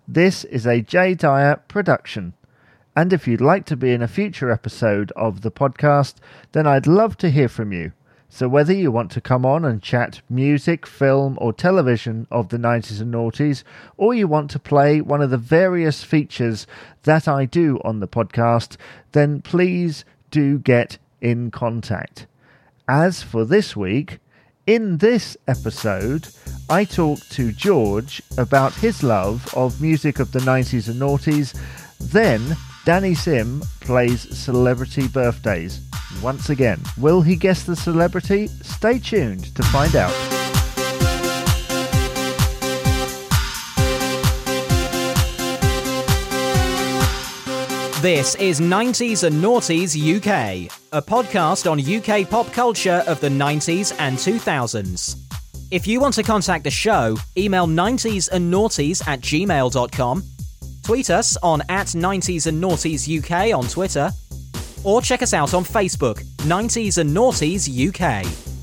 This is a Jay Dyer production. And if you'd like to be in a future episode of the podcast, then I'd love to hear from you. So whether you want to come on and chat music, film or television of the 90s and noughties, or you want to play one of the various features that I do on the podcast, then please do get in contact. As for this week, in this episode, I talked to George about his love of music of the 90s and noughties. Then Danny Sim plays Celebrity Birthdays. Once again, will he guess the celebrity? Stay tuned to find out. This is 90s and Noughties UK, a podcast on UK pop culture of the 90s and 2000s. If you want to contact the show, email 90sandnaughties@gmail.com, tweet us on @90s and Noughties UK on Twitter, or check us out on Facebook, 90s and Noughties UK.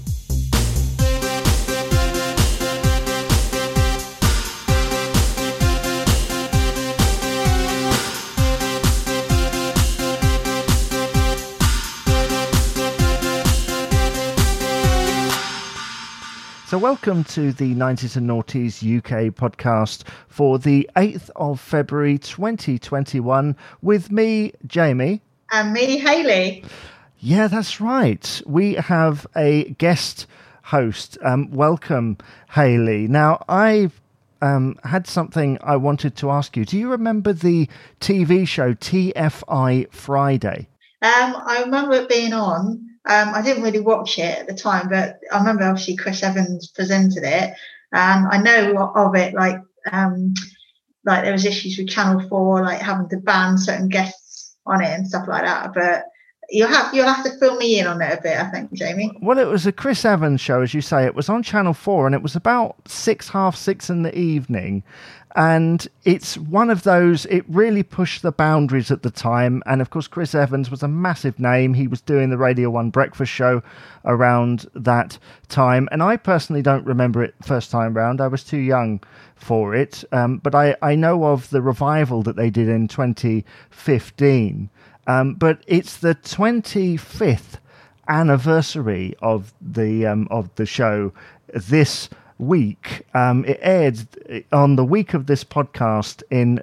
So welcome to the 90s and Noughties UK podcast for the 8th of February 2021 with me, Jamie. And me, Hayley. Yeah, that's right. We have a guest host. Welcome, Hayley. Now, I've had something I wanted to ask you. Do you remember the TV show TFI Friday? I remember it being on. I didn't really watch it at the time, but I remember obviously Chris Evans presented it. I know of it, like there was issues with Channel 4, like having to ban certain guests on it and stuff like that. But you'll have to fill me in on it a bit, I think, Jamie. Well, it was a Chris Evans show, as you say. It was on Channel 4, and it was about 6:30 in the evening. And it's one of those, it really pushed the boundaries at the time. And of course, Chris Evans was a massive name. He was doing the Radio 1 breakfast show around that time. And I personally don't remember it first time round. I was too young for it. But I know of the revival that they did in 2015. But it's the 25th anniversary of the show this week. It aired on the week of this podcast in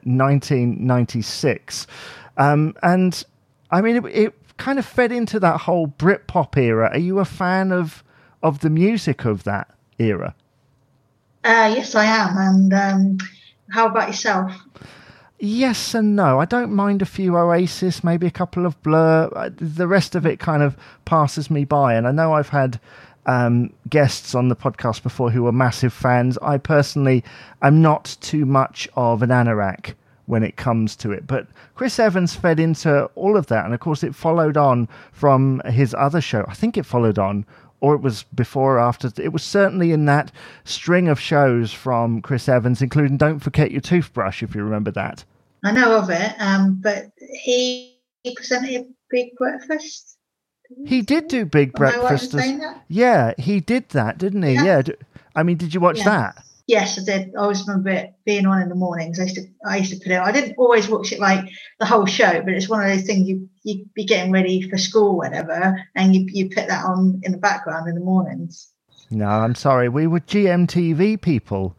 1996, and I mean it kind of fed into that whole Britpop era. Are you a fan of the music of that era? Yes, I am. And how about yourself? Yes and no. I don't mind a few Oasis, maybe a couple of Blur. The rest of it kind of passes me by, and I know I've had guests on the podcast before who are massive fans. I personally am not too much of an anorak when it comes to it, but Chris Evans fed into all of that, and of course it followed on from his other show. I think it followed on, or it was before or after. It was certainly in that string of shows from Chris Evans, including Don't Forget Your Toothbrush, if you remember that. I know of it, but he presented Big Breakfast. He did do Big Breakfast. Yeah, he did that, didn't he? Yeah. I mean, did you watch that? Yes, I did. I always remember it being on in the mornings. I used to put it. I didn't always watch it like the whole show, but it's one of those things you'd be getting ready for school, whatever, and you put that on in the background in the mornings. No, I'm sorry. We were GMTV people.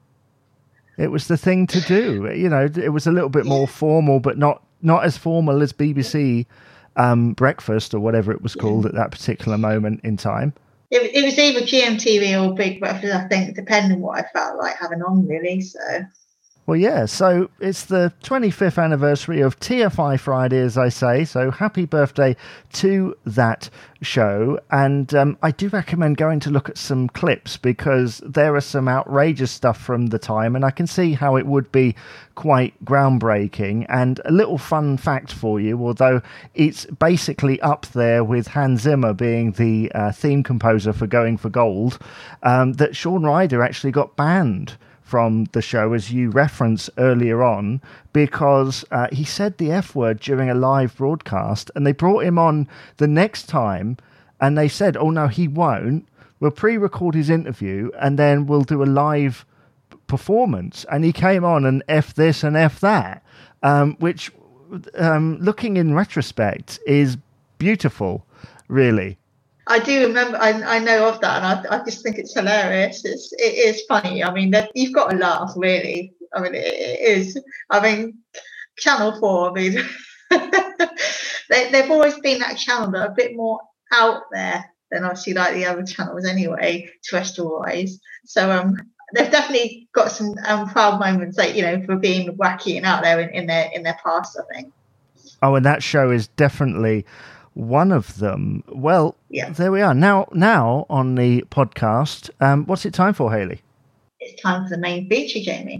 It was the thing to do. You know, it was a little bit more formal, but not as formal as BBC Breakfast or whatever it was called at that particular moment in time. It was either GMTV or Big Breakfast, I think, depending on what I felt like having on, really. So. Well, yeah, so it's the 25th anniversary of TFI Friday, as I say, so happy birthday to that show. And I do recommend going to look at some clips because there are some outrageous stuff from the time, and I can see how it would be quite groundbreaking. And a little fun fact for you, although it's basically up there with Hans Zimmer being the theme composer for Going for Gold, that Shaun Ryder actually got banned from the show, as you referenced earlier on, because he said the F word during a live broadcast, and they brought him on the next time, and they said, oh no, he won't. We'll pre-record his interview, and then we'll do a live performance, and he came on and F this and F that, which, looking in retrospect, is beautiful, really. I do remember, I know of that, and I just think it's hilarious. It is funny. I mean, you've got to laugh, really. I mean, it is. I mean, Channel 4, I mean, they've always been that channel that are a bit more out there than obviously like the other channels anyway, terrestrial-wise. So they've definitely got some proud moments, like, you know, for being wacky and out there in their past, I think. Oh, and that show is definitely one of them. Well, yeah. There we are. Now on the podcast, what's it time for, Hayley? It's time for the main feature, Jamie.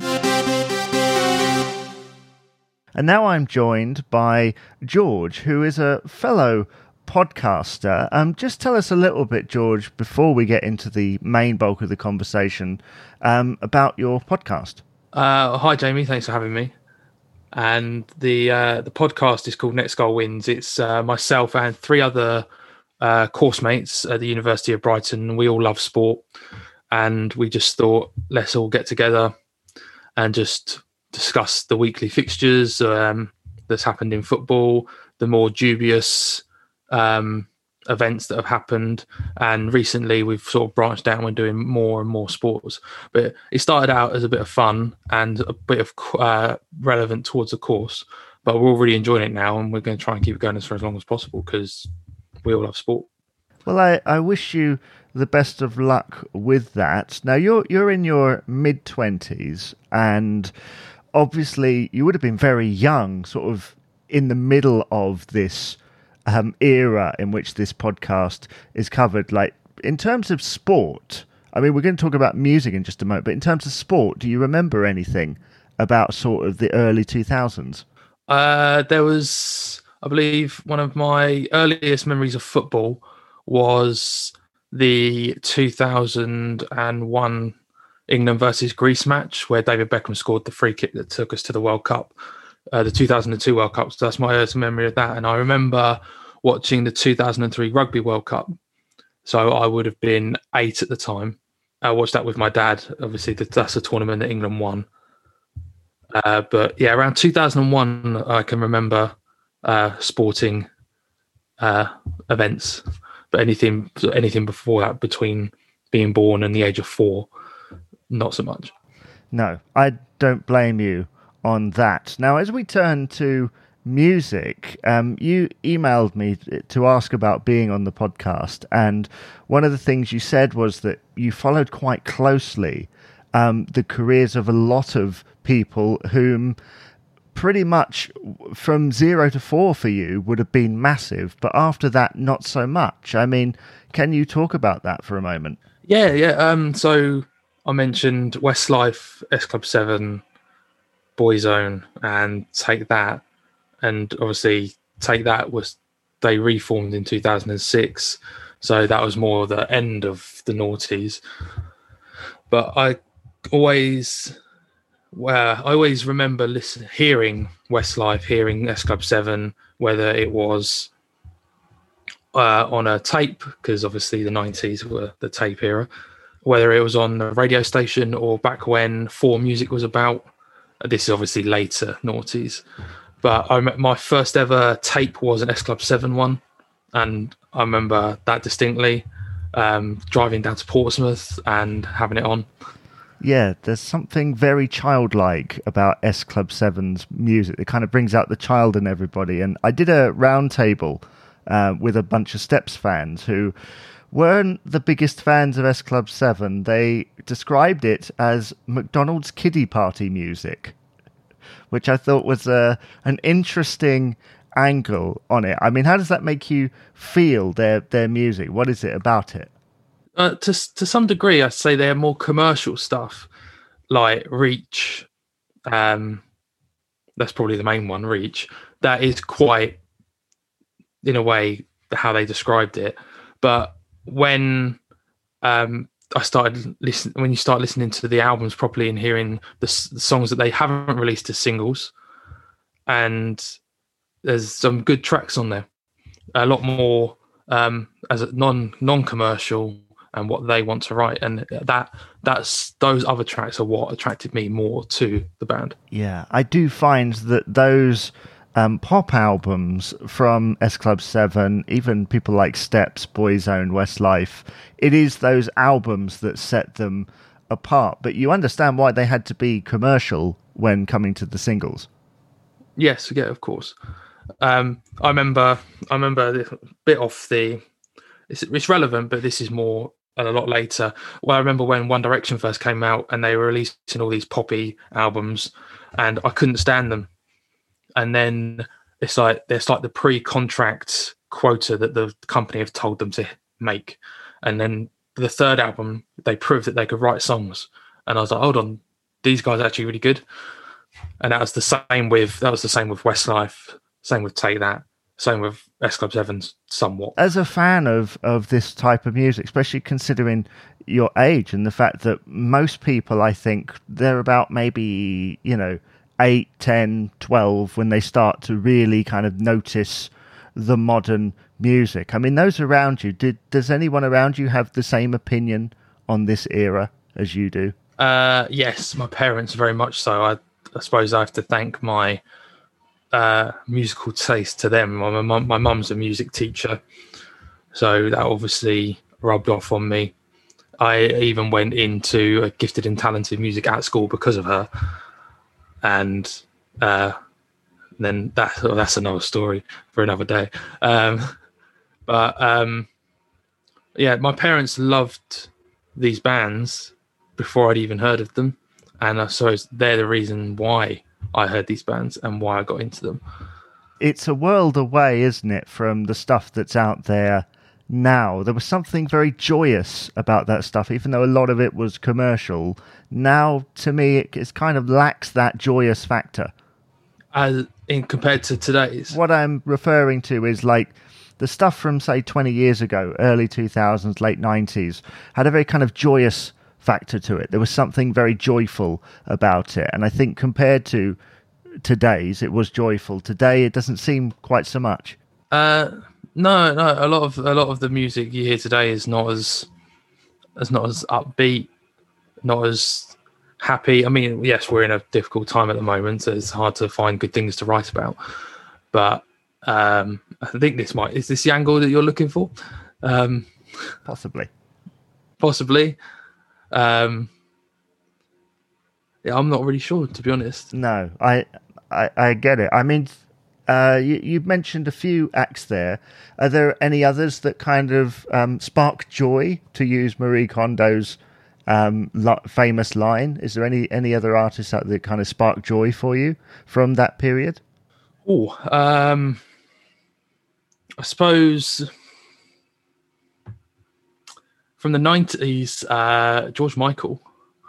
And now I'm joined by George, who is a fellow podcaster. Just tell us a little bit, George, before we get into the main bulk of the conversation, about your podcast. Hi, Jamie. Thanks for having me. And the podcast is called Next Goal Wins. It's myself and 3 other course mates at the University of Brighton. We all love sport, and we just thought, let's all get together and just discuss the weekly fixtures that's happened in football, the more dubious events that have happened, and recently we've sort of branched out and we're doing more and more sports. But it started out as a bit of fun and a bit of relevant towards the course, but we're all really enjoying it now, and we're going to try and keep it going for as long as possible because we all love sport. Well, I wish you the best of luck with that. Now you're in your mid-20s, and obviously you would have been very young, sort of in the middle of this era in which this podcast is covered. Like, in terms of sport, I mean, we're going to talk about music in just a moment, but in terms of sport, do you remember anything about sort of the early 2000s? There was, I believe, one of my earliest memories of football was the 2001 England versus Greece match where David Beckham scored the free kick that took us to the World Cup, the 2002 World Cup. So that's my earliest memory of that. And I remember watching the 2003 Rugby World Cup. So I would have been 8 at the time. I watched that with my dad. Obviously, that's a tournament that England won. But yeah, around 2001, I can remember sporting events. But anything before that, between being born and the age of 4, not so much. No, I don't blame you on that. Now, as we turn to music, you emailed me to ask about being on the podcast, and one of the things you said was that you followed quite closely the careers of a lot of people whom pretty much from 0 to 4 for you would have been massive, but after that, not so much. I mean, can you talk about that for a moment? Yeah. So I mentioned Westlife, S Club 7, Boyzone, and Take That. And obviously, Take That they reformed in 2006. So that was more the end of the noughties. But I always remember hearing Westlife, hearing S Club 7, whether it was on a tape, because obviously the 90s were the tape era, whether it was on the radio station or back when 4 Music was about. This is obviously later noughties. But my first ever tape was an S Club 7 one, and I remember that distinctly, driving down to Portsmouth and having it on. Yeah, there's something very childlike about S Club 7's music. It kind of brings out the child in everybody. And I did a round table with a bunch of Steps fans who weren't the biggest fans of S Club 7. They described it as McDonald's kiddie party music, which I thought was an interesting angle on it. I mean, how does that make you feel, their music? What is it about it? To some degree, I'd say they're more commercial stuff, like Reach. That's probably the main one, Reach. That is quite, in a way, how they described it. But when I started when you start listening to the albums properly and hearing the songs that they haven't released as singles, and there's some good tracks on there, a lot more as a non-commercial and what they want to write, and that's those other tracks are what attracted me more to the band. Yeah, I do find that those pop albums from S Club 7, even people like Steps, Boyzone, Westlife, it is those albums that set them apart. But you understand why they had to be commercial when coming to the singles. Yes, yeah, of course. I remember this bit off the. It's relevant, but this is more a lot later. Well, I remember when One Direction first came out and they were releasing all these poppy albums, and I couldn't stand them. And then there's like the pre-contract quota that the company have told them to make, and then the third album they proved that they could write songs, and I was like, hold on, these guys are actually really good. And that was the same with Westlife, same with Take That, same with S Club 7's somewhat. As a fan of this type of music, especially considering your age and the fact that most people, I think, they're about maybe, 8, 10, 12 when they start to really kind of notice the modern music. I mean, those around you, does anyone around you have the same opinion on this era as you do? Yes, my parents very much so. I suppose I have to thank my musical taste to them. My mum's a music teacher, so that obviously rubbed off on me. I even went into a gifted and talented music at school because of her, and then that's another story for another day. Yeah, my parents loved these bands before I'd even heard of them, and I suppose they're the reason why I heard these bands and why I got into them. It's a world away, isn't it, from the stuff that's out there now. There was something very joyous about that stuff, even though a lot of it was commercial. Now, to me, it kind of lacks that joyous factor. Compared to today's? What I'm referring to is like the stuff from, say, 20 years ago, early 2000s, late 90s, had a very kind of joyous factor to it. There was something very joyful about it, and I think compared to today's, it was joyful. Today, it doesn't seem quite so much. No. A lot of the music you hear today is not as upbeat, not as happy. I mean, yes, we're in a difficult time at the moment, so it's hard to find good things to write about. But I think is this the angle that you're looking for? Possibly. Yeah, I'm not really sure, to be honest. No, I get it. I mean, you mentioned a few acts there. Are there any others that kind of spark joy, to use Marie Kondo's famous line? Is there any other artists out there that kind of spark joy for you from that period? I suppose from the 90s, George Michael.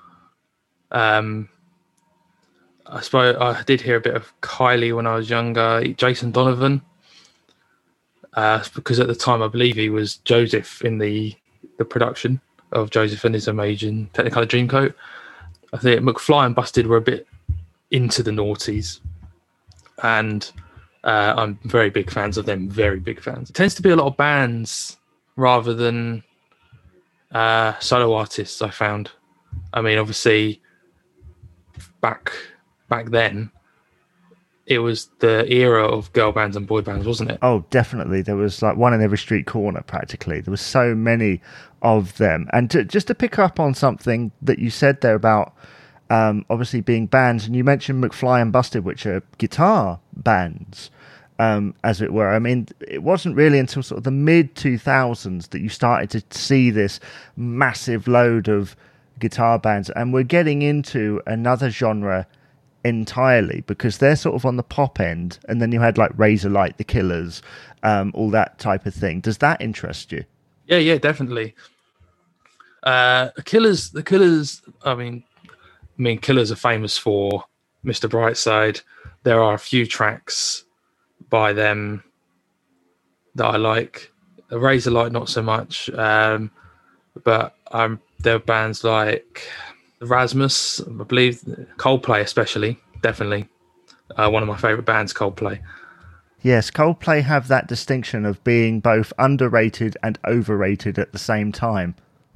I suppose I did hear a bit of Kylie when I was younger. Jason Donovan, because at the time I believe he was Joseph in the production of Joseph and His Amazing Technicolor Dreamcoat. I think McFly and Busted were a bit into the noughties, and I'm very big fans of them. Very big fans. It tends to be a lot of bands rather than solo artists, I found. I mean, obviously, back then, it was the era of girl bands and boy bands, wasn't it? Oh, definitely. There was like one in every street corner, practically. There was so many of them. And just to pick up on something that you said there about obviously being bands, and you mentioned McFly and Busted, which are guitar bands, as it were. I mean, it wasn't really until sort of the mid-2000s that you started to see this massive load of guitar bands, and we're getting into another genre entirely, because they're sort of on the pop end, and then you had like Razorlight, The Killers, all that type of thing. Does that interest you? Yeah, definitely. The Killers. I mean, Killers are famous for Mr. Brightside. There are a few tracks by them that I like. Razorlight, not so much, but there are bands like Erasmus, I believe, Coldplay especially, definitely. One of my favourite bands, Coldplay. Yes, Coldplay have that distinction of being both underrated and overrated at the same time.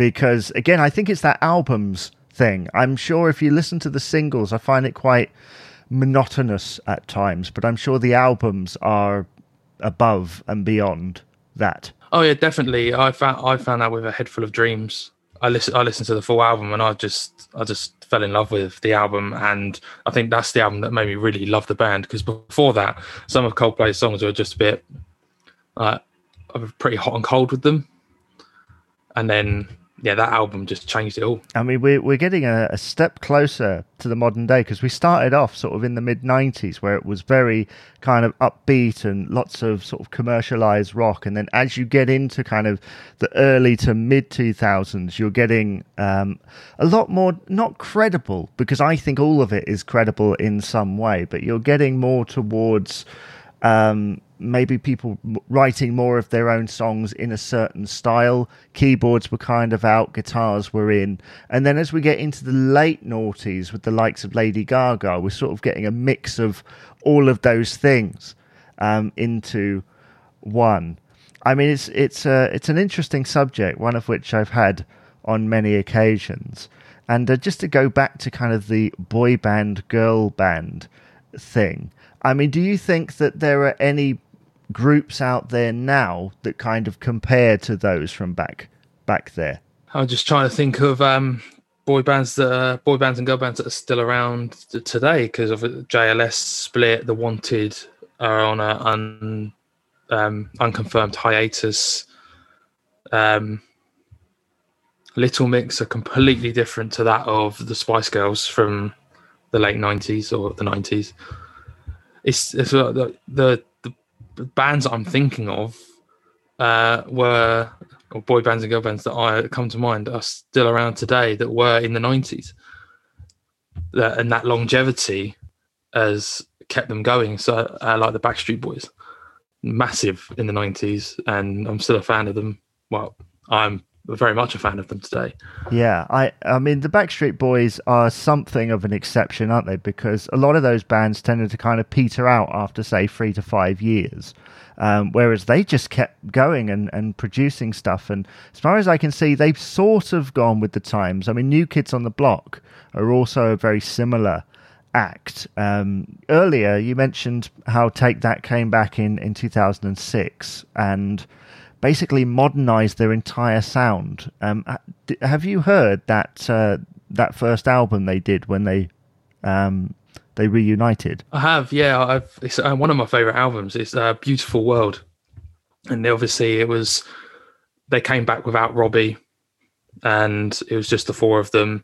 because again, I think it's that albums thing. I'm sure if you listen to the singles, I find it quite monotonous at times, but I'm sure the albums are above and beyond that. Oh yeah, definitely. I found that with A Head Full of Dreams. I listened to the full album, and I just fell in love with the album, and I think that's the album that made me really love the band. Because before that, some of Coldplay's songs were just a bit pretty hot and cold with them, and then that album just changed it all. I mean, we're getting a step closer to the modern day, because we started off sort of in the mid-90s where it was very kind of upbeat and lots of sort of commercialized rock. And then as you get into kind of the early to mid-2000s, you're getting a lot more, not credible, because I think all of it is credible in some way, but you're getting more towards maybe people writing more of their own songs in a certain style. Keyboards were kind of out, guitars were in. And then as we get into the late noughties with the likes of Lady Gaga, we're sort of getting a mix of all of those things into one. I mean, it's an interesting subject, one of which I've had on many occasions. And just to go back to kind of the boy band, girl band thing, I mean, do you think that there are any groups out there now that kind of compare to those from back there? I'm just trying to think of boy bands and girl bands that are still around today, because of JLS, Split, The Wanted are on a unconfirmed hiatus. Little Mix are completely different to that of the Spice Girls from the late 90s or the 90s. It's the bands that I'm thinking of or boy bands and girl bands that I come to mind are still around today that were in the 90s. And that longevity has kept them going. So like the Backstreet Boys, massive in the 90s, and I'm still a fan of them. Well, I'm very much a fan of them today. Yeah, I mean, the Backstreet Boys are something of an exception, aren't they? Because a lot of those bands tended to kind of peter out after, say, 3 to 5 years, whereas they just kept going and producing stuff. And as far as I can see, they've sort of gone with the times. I mean, New Kids on the Block are also a very similar act. Earlier, you mentioned how Take That came back in 2006, and basically modernized their entire sound. Have you heard that first album they did when they reunited? I have, yeah. It's one of my favorite albums. It's Beautiful World, and obviously they came back without Robbie, and it was just the four of them.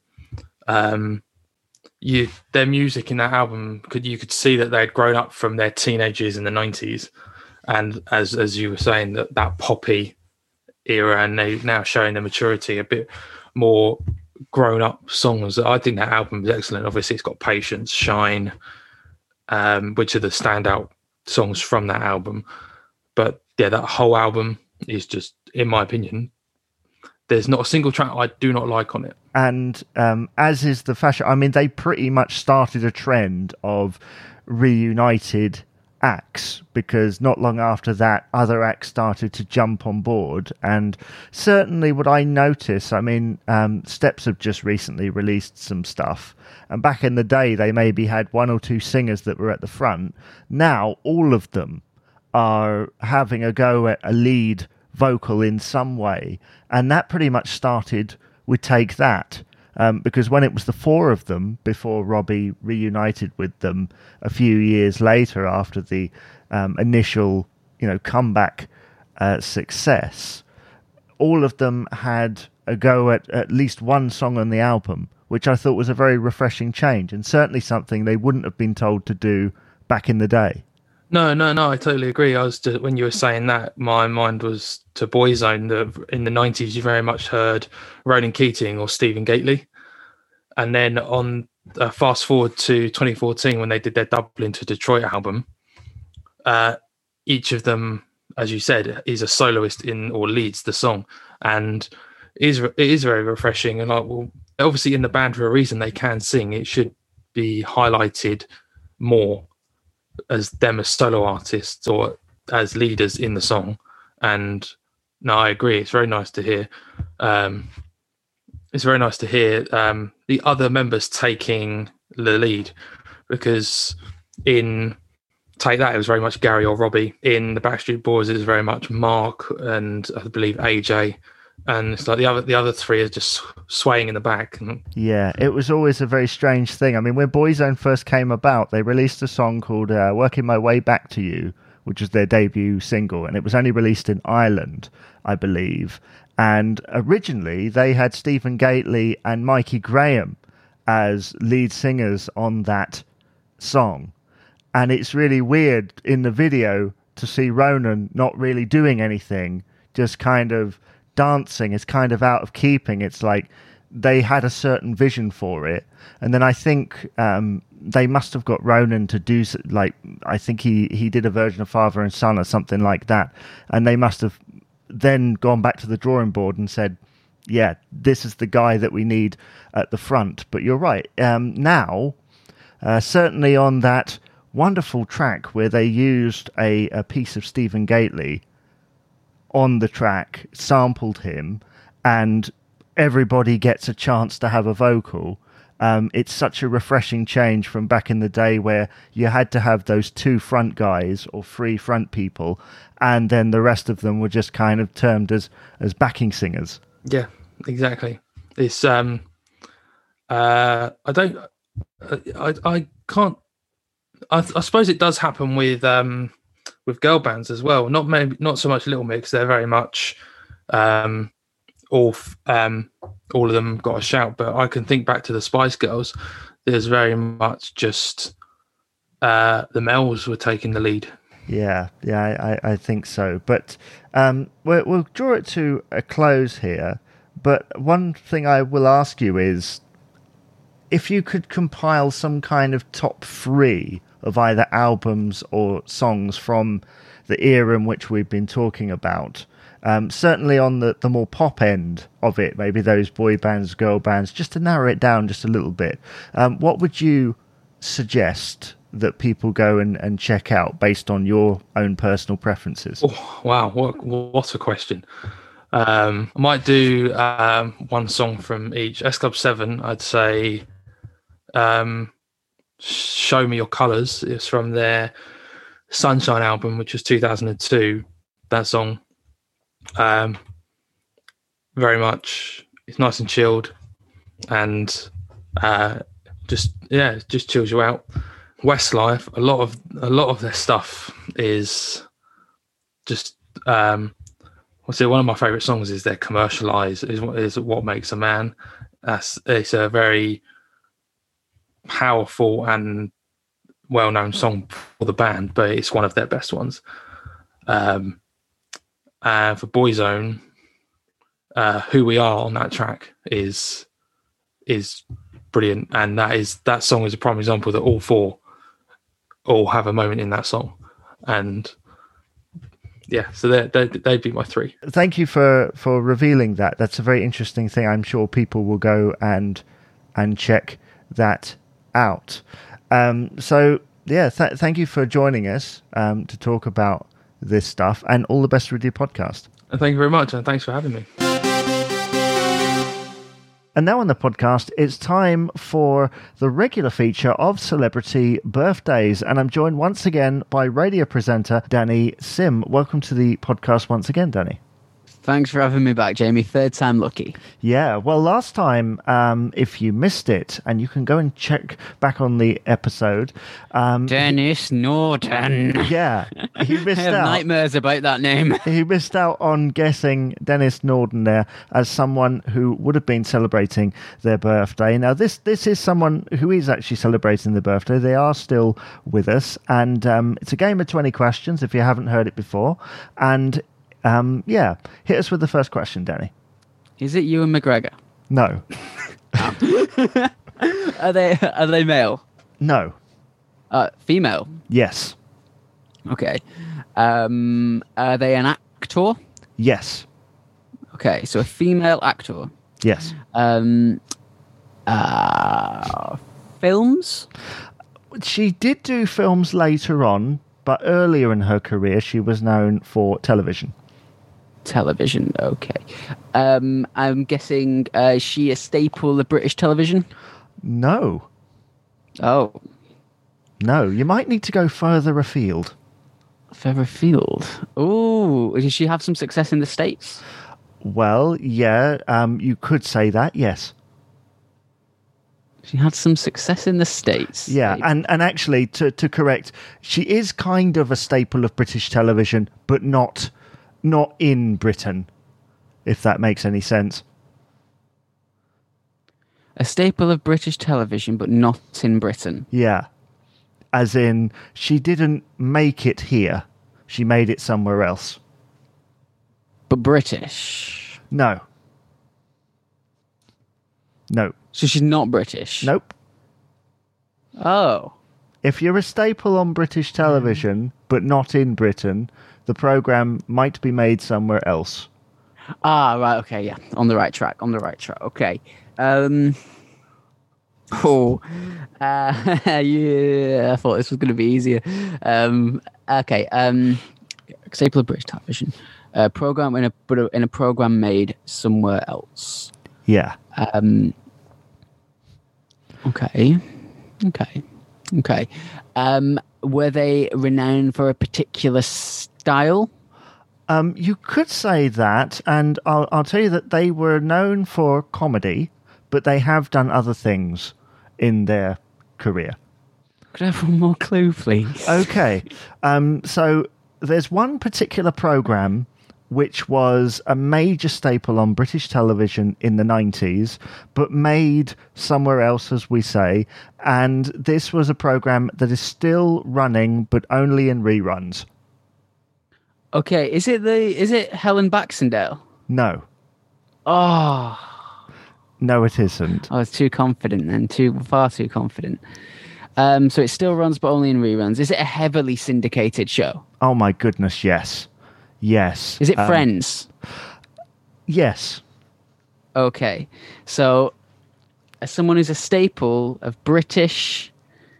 Their music in that album, you could see that they had grown up from their teenagers in the 90s. And as you were saying, that poppy era, and they now showing the maturity, a bit more grown up songs. I think that album is excellent. Obviously, it's got Patience, Shine, which are the standout songs from that album. But yeah, that whole album is just, in my opinion, there's not a single track I do not like on it. And as is the fashion, I mean, they pretty much started a trend of reunited acts, because not long after that, other acts started to jump on board. And certainly what I notice, I mean, Steps have just recently released some stuff, and back in the day they maybe had one or two singers that were at the front. Now all of them are having a go at a lead vocal in some way, and that pretty much started with Take That. Because when it was the four of them, before Robbie reunited with them a few years later after the initial, comeback success, all of them had a go at least one song on the album, which I thought was a very refreshing change, and certainly something they wouldn't have been told to do back in the day. No, I totally agree. When you were saying that, my mind was to Boyzone. In the 90s, you very much heard Ronan Keating or Stephen Gately. And then on fast forward to 2014, when they did their Dublin to Detroit album, each of them, as you said, is a soloist or leads the song. And it is very refreshing. And obviously in the band for a reason, they can sing. It should be highlighted more as them as solo artists or as leaders in the song. And no, I agree. It's very nice to hear it's very nice to hear the other members taking the lead, because in Take That it was very much Gary or Robbie. In the Backstreet Boys it was very much Mark and I believe AJ, and it's like the other three are just swaying in the back. Yeah, it was always a very strange thing. I mean, when Boyzone first came about, they released a song called Working My Way Back to You, which was their debut single, and it was only released in Ireland, I believe. And originally they had Stephen Gately and Mikey Graham as lead singers on that song. And it's really weird in the video to see Ronan not really doing anything, just kind of dancing. It's kind of out of keeping. It's like they had a certain vision for it. And then I think they must have got Ronan to do, like, I think he did a version of Father and Son or something like that. And they must have then gone back to the drawing board and said, yeah, this is the guy that we need at the front. But you're right. Now, certainly on that wonderful track where they used a piece of Stephen Gately on the track, sampled him, and everybody gets a chance to have a vocal. It's such a refreshing change from back in the day where you had to have those two front guys or three front people, and then the rest of them were just kind of termed as backing singers. Yeah, exactly. It's I can't. I suppose it does happen with girl bands as well. Not so much Little Mix. They're very much all of them got a shout. But I can think back to the Spice Girls. There's very much just the males were taking the lead. Yeah, I think so. But we'll draw it to a close here. But one thing I will ask you is, if you could compile some kind of top 3 of either albums or songs from the era in which we've been talking about, certainly on the more pop end of it, maybe those boy bands, girl bands, just to narrow it down just a little bit, what would you suggest that people go and check out based on your own personal preferences? Oh, wow, what a question. I might do one song from each. S Club 7, I'd say Show Me Your Colours. It's from their Sunshine album, which was 2002. That song, very much, it's nice and chilled, and just chills you out. Westlife, a lot of their stuff is just one of my favorite songs is their Commercialize, is what makes a man. It's a very powerful and well-known song for the band, but it's one of their best ones. And for Boyzone, Who We Are on that track is brilliant, and that song is a prime example that all 4 all have a moment in that song. And yeah, so they'd be my 3. Thank you for revealing that. That's a very interesting thing. I'm sure people will go and check that out. So yeah, thank you for joining us to talk about this stuff, and all the best with your podcast. And thank you very much, and thanks for having me. And now on the podcast, it's time for the regular feature of celebrity birthdays. And I'm joined once again by radio presenter Danny Sim. Welcome to the podcast once again, Danny. Thanks for having me back, Jamie. 3rd time lucky. Yeah, well, last time, if you missed it, and you can go and check back on the episode. Dennis Norton. Yeah, he missed out. I have nightmares about that name. He missed out on guessing Dennis Norton there as someone who would have been celebrating their birthday. Now, this is someone who is actually celebrating their birthday. They are still with us, and it's a game of 20 questions if you haven't heard it before. And hit us with the first question, Danny. Is it Ewan McGregor? No. Are they male? No. Female? Yes. Okay. Are they an actor? Yes. Okay, so a female actor. Yes. Films? She did do films later on, but earlier in her career she was known for television. television. Okay. I'm guessing is she a staple of British television? No. Oh, No, you might need to go further afield. further afield. Oh, did she have some success in the States? Well, yeah, you could say that, yes. She had some success in the States. Yeah, and actually, to correct, she is kind of a staple of British television, but not in Britain, if that makes any sense. A staple of British television, but not in Britain. Yeah. As in, she didn't make it here. She made it somewhere else. But British. No. No. So she's not British. Nope. Oh. If you're a staple on British television, but not in Britain, the programme might be made somewhere else. Ah, right. Okay. Yeah. On the right track. Okay. Yeah. I thought this was going to be easier. Okay. Staple of British television. Program in a program made somewhere else. Yeah. Okay. Were they renowned for a particular style? You could say that, and I'll tell you that they were known for comedy, but they have done other things in their career. Could I have one more clue, please? Okay. So there's one particular program which was a major staple on British television in the 90s, but made somewhere else, as we say. And this was a program that is still running, but only in reruns. Okay, is it Helen Baxendale? No. Oh, No, it isn't. I was too confident then, far too confident. So it still runs, but only in reruns. Is it a heavily syndicated show? Oh my goodness, yes. Yes. Is it Friends? Yes. Okay, so as someone who's a staple of British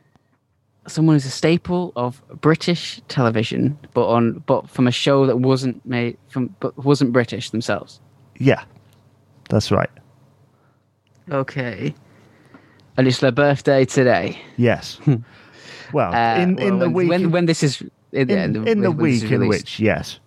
television, but from a show that wasn't British themselves. Yeah, that's right. Okay, and it's their birthday today. Yes. Well, in the week when this is in the week in which yes.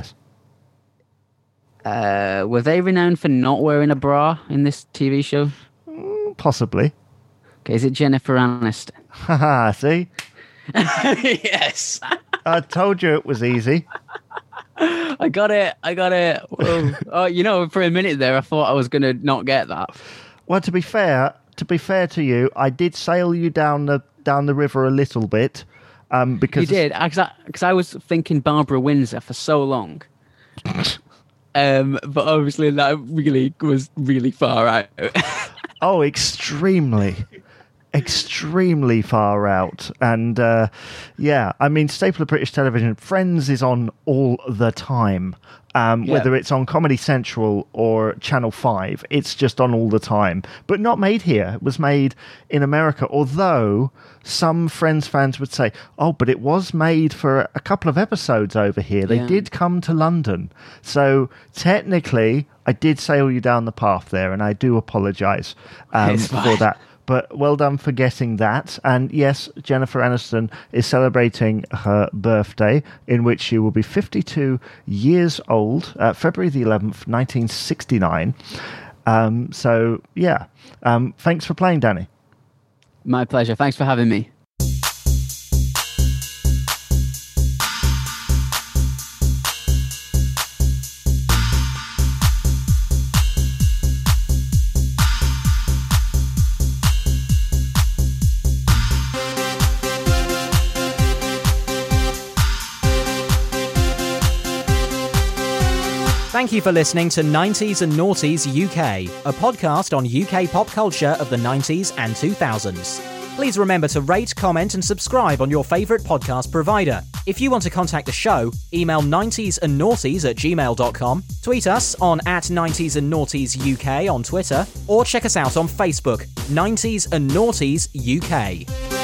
Were they renowned for not wearing a bra in this TV show? Possibly. Okay, is it Jennifer Aniston? Haha, see? Yes. I told you it was easy. I got it. Whoa. Oh, for a minute there, I thought I was going to not get that. Well, to be fair to you, I did sail you down the river a little bit. Because you did, because I was thinking Barbara Windsor for so long. But obviously that really was really far out. Oh, extremely far out. And yeah, I mean, staple of British television, Friends is on all the time. Whether it's on Comedy Central or Channel 5, it's just on all the time. But not made here. It was made in America, although some Friends fans would say, oh, but it was made for a couple of episodes over here. They did come to London. So technically, I did sail you down the path there, and I do apologise for that. But well done for getting that. And yes, Jennifer Aniston is celebrating her birthday, in which she will be 52 years old, February the 11th, 1969. So, yeah. Thanks for playing, Danny. My pleasure. Thanks for having me. Thank you for listening to 90s and Noughties UK, a podcast on UK pop culture of the 90s and 2000s. Please remember to rate, comment and subscribe on your favourite podcast provider. If you want to contact the show, email 90sandnoughties@gmail.com, tweet us on @90sandnoughties UK on Twitter, or check us out on Facebook, 90s and Noughties UK.